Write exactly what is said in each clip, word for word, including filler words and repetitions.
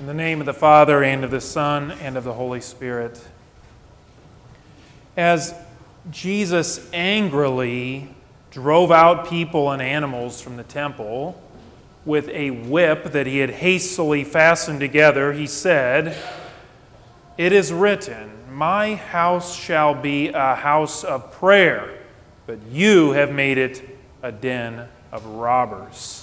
In the name of the Father, and of the Son, and of the Holy Spirit. As Jesus angrily drove out people and animals from the temple with a whip that he had hastily fastened together, he said, "It is written, my house shall be a house of prayer, but you have made it a den of robbers."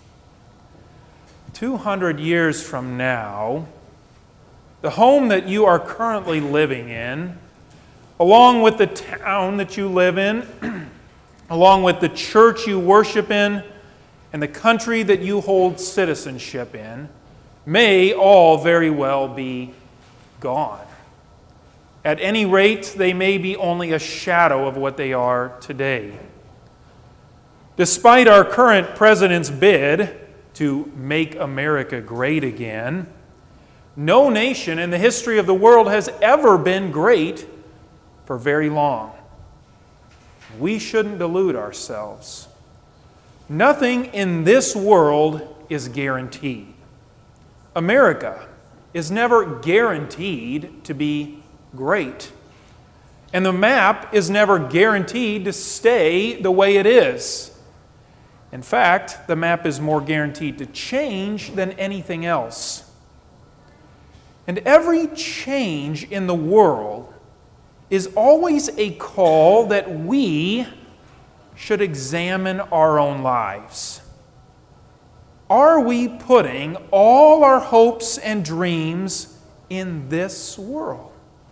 Two hundred years from now, the home that you are currently living in, along with the town that you live in, along with the church you worship in, and the country that you hold citizenship in, may all very well be gone. At any rate, they may be only a shadow of what they are today. Despite our current president's bid to make America great again, no nation in the history of the world has ever been great for very long. We shouldn't delude ourselves. Nothing in this world is guaranteed. America is never guaranteed to be great. And the map is never guaranteed to stay the way it is. In fact, the map is more guaranteed to change than anything else. And every change in the world is always a call that we should examine our own lives. Are we putting all our hopes and dreams in this world?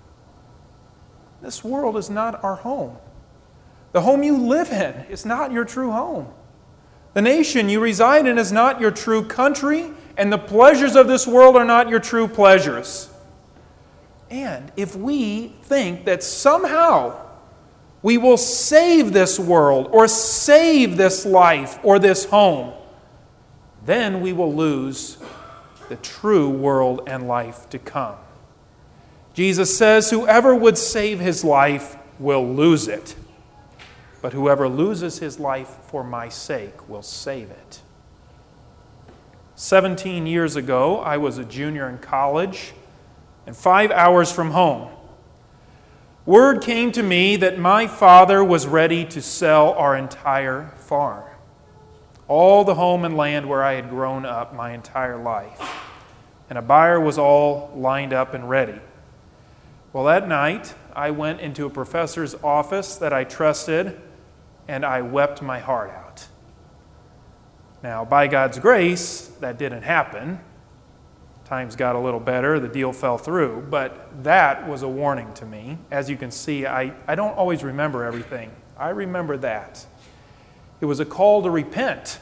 This world is not our home. The home you live in is not your true home. The nation you reside in is not your true country, and the pleasures of this world are not your true pleasures. And if we think that somehow we will save this world or save this life or this home, then we will lose the true world and life to come. Jesus says, "Whoever would save his life will lose it. But whoever loses his life for my sake will save it." Seventeen years ago, I was a junior in college and five hours from home. Word came to me that my father was ready to sell our entire farm, all the home and land where I had grown up my entire life, and a buyer was all lined up and ready. Well, that night, I went into a professor's office that I trusted, and I wept my heart out. Now, by God's grace, that didn't happen. Times got a little better, the deal fell through, but that was a warning to me. As you can see, I, I don't always remember everything. I remember that. It was a call to repent,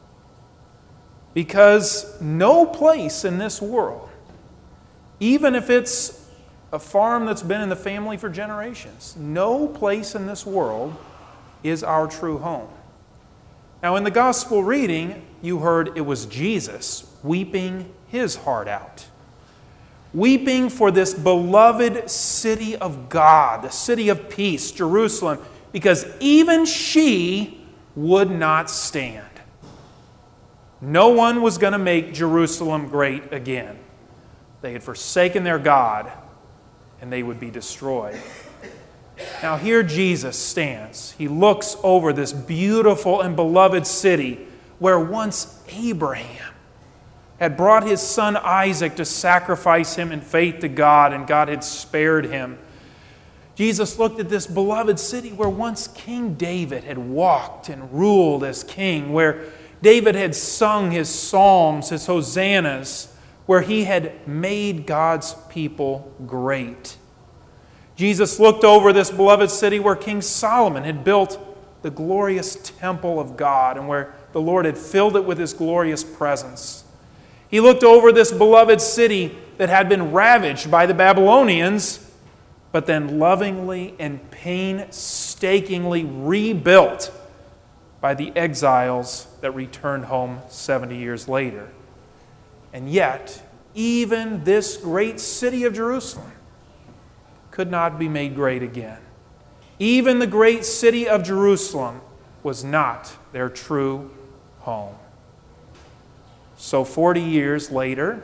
because no place in this world, even if it's a farm that's been in the family for generations, no place in this world is our true home. Now, in the gospel reading, you heard it was Jesus weeping his heart out. Weeping for this beloved city of God, the city of peace, Jerusalem, because even she would not stand. No one was going to make Jerusalem great again. They had forsaken their God, and they would be destroyed. Now here Jesus stands. He looks over this beautiful and beloved city where once Abraham had brought his son Isaac to sacrifice him in faith to God, and God had spared him. Jesus looked at this beloved city where once King David had walked and ruled as king, where David had sung his psalms, his hosannas, where he had made God's people great. Jesus looked over this beloved city where King Solomon had built the glorious temple of God, and where the Lord had filled it with his glorious presence. He looked over this beloved city that had been ravaged by the Babylonians, but then lovingly and painstakingly rebuilt by the exiles that returned home seventy years later. And yet, even this great city of Jerusalem could not be made great again. Even the great city of Jerusalem was not their true home. So forty years later,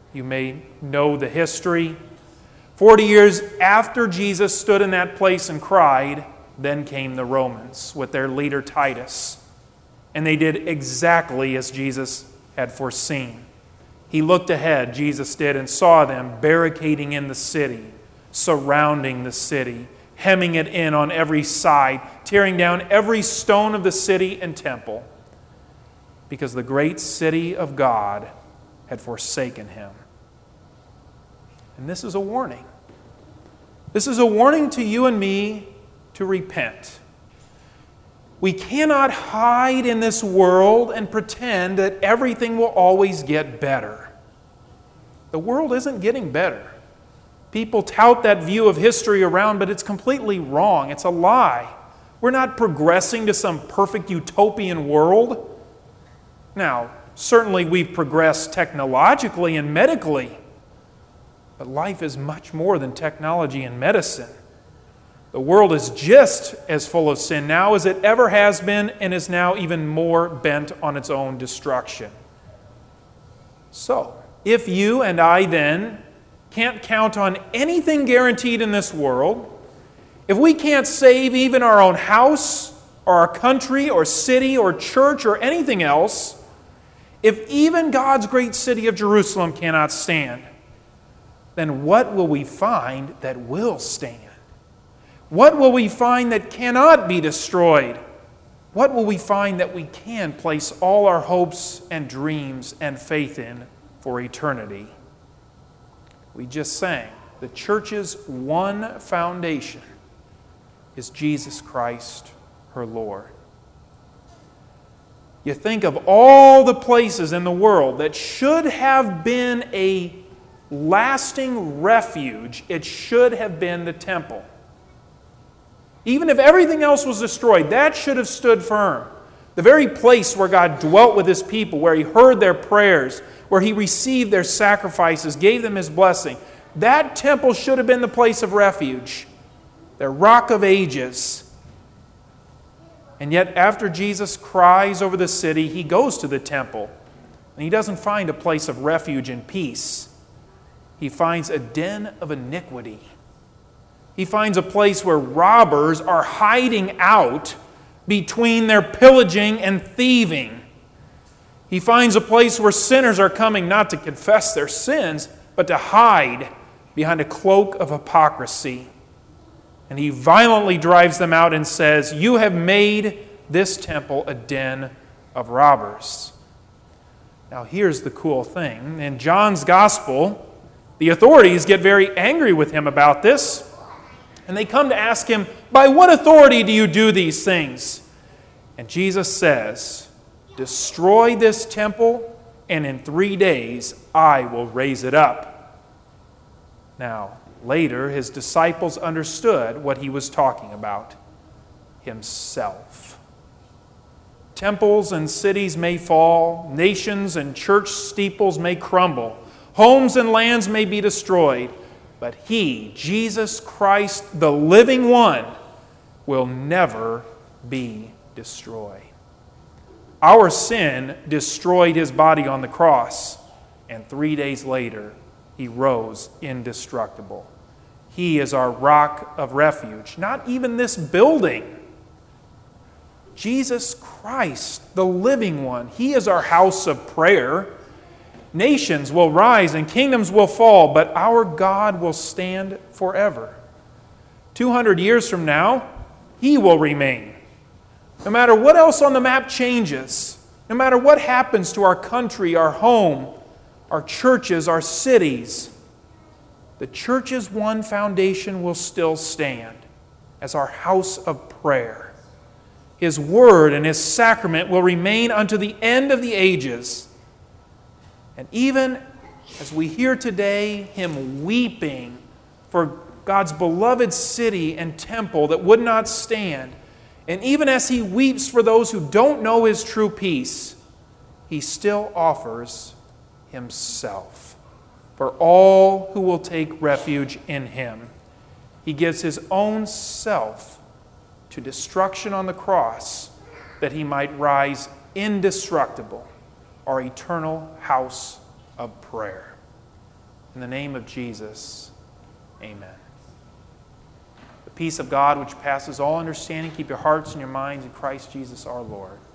You may know the history. Forty years after Jesus stood in that place and cried, then came the Romans with their leader Titus. And they did exactly as Jesus had foreseen. He looked ahead, Jesus did, and saw them barricading in the city, surrounding the city, hemming it in on every side, tearing down every stone of the city and temple, because the great city of God had forsaken him. And this is a warning. This is a warning to you and me to repent. We cannot hide in this world and pretend that everything will always get better. The world isn't getting better. People tout that view of history around, but it's completely wrong. It's a lie. We're not progressing to some perfect utopian world. Now, certainly we've progressed technologically and medically, but life is much more than technology and medicine. The world is just as full of sin now as it ever has been, and is now even more bent on its own destruction. So, if you and I then can't count on anything guaranteed in this world, if we can't save even our own house, or our country, or city, or church, or anything else, if even God's great city of Jerusalem cannot stand, then what will we find that will stand? What will we find that cannot be destroyed? What will we find that we can place all our hopes and dreams and faith in for eternity? We just sang, the church's one foundation is Jesus Christ, her Lord. You think of all the places in the world that should have been a lasting refuge, it should have been the temple. Even if everything else was destroyed, that should have stood firm. The very place where God dwelt with His people, where He heard their prayers, where He received their sacrifices, gave them His blessing, that temple should have been the place of refuge, the rock of ages. And yet, after Jesus cries over the city, He goes to the temple, and He doesn't find a place of refuge and peace. He finds a den of iniquity. He finds a place where robbers are hiding out between their pillaging and thieving. He finds a place where sinners are coming not to confess their sins, but to hide behind a cloak of hypocrisy. And He violently drives them out and says, "You have made this temple a den of robbers." Now here's the cool thing. In John's Gospel, the authorities get very angry with Him about this. And they come to ask Him, "By what authority do you do these things?" And Jesus says, "Destroy this temple, and in three days I will raise it up." Now, later, His disciples understood what He was talking about: Himself. Temples and cities may fall, nations and church steeples may crumble, homes and lands may be destroyed, but He, Jesus Christ, the living one, will never be destroyed. Our sin destroyed His body on the cross, and three days later, He rose indestructible. He is our rock of refuge, not even this building. Jesus Christ, the living one, He is our house of prayer. Nations will rise and kingdoms will fall, but our God will stand forever. two hundred years from now, He will remain. No matter what else on the map changes, no matter what happens to our country, our home, our churches, our cities, the church's one foundation will still stand as our house of prayer. His word and His sacrament will remain unto the end of the ages. And even as we hear today Him weeping for God's beloved city and temple that would not stand, and even as He weeps for those who don't know His true peace, He still offers Himself for all who will take refuge in Him. He gives His own self to destruction on the cross that He might rise indestructible, our eternal house of prayer. In the name of Jesus, amen. The peace of God, which passes all understanding, keep your hearts and your minds in Christ Jesus our Lord.